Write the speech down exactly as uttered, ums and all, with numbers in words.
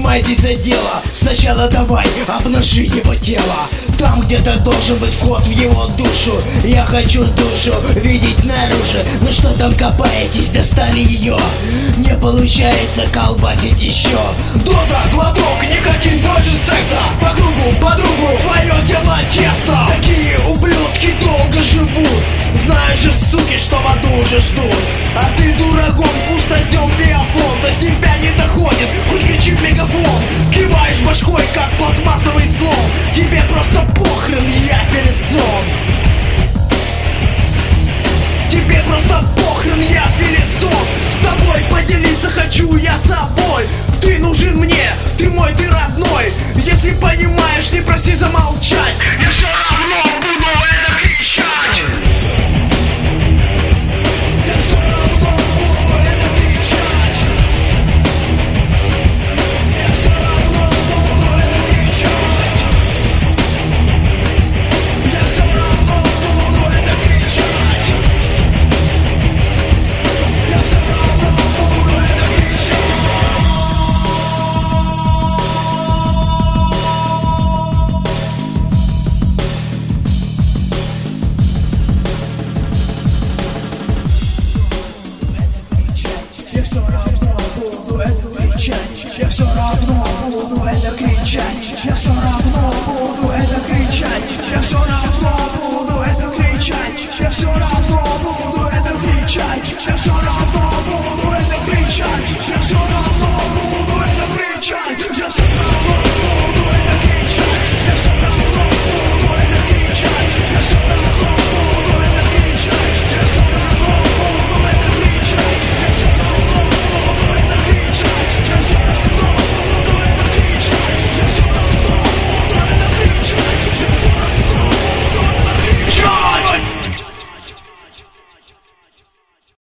принимайтесь за дело. Сначала давай обнажи его тело. Там где-то должен быть вход в его душу. Я хочу душу видеть наружу. Ну что там копаетесь, достали ее? Не получается колбасить еще. Доза, глоток, никотин против секса. По кругу, по другу, твое дело честно. Такие ублюдки долго живут. Знаешь же, суки, что в аду уже ждут. А ты, дураком, пустозем биафон. До тебя не доходит, хоть кричи в мегафон. Киваешь башкой, как пластмассовый слон. Тебе просто похрен, я Фелисон. Тебе просто похрен, я Фелисон. С тобой поделиться хочу я собой. Ты нужен мне, ты мой, ты родной. Если понимаешь, не проси замолчать. Я все равно буду это кричать. Я все равно буду это кричать. Я все равно буду это кричать. Я все равно буду это кричать. Я все равно буду это кричать. Я все равно буду это кричать. Я все равно буду это кричать. Я все равно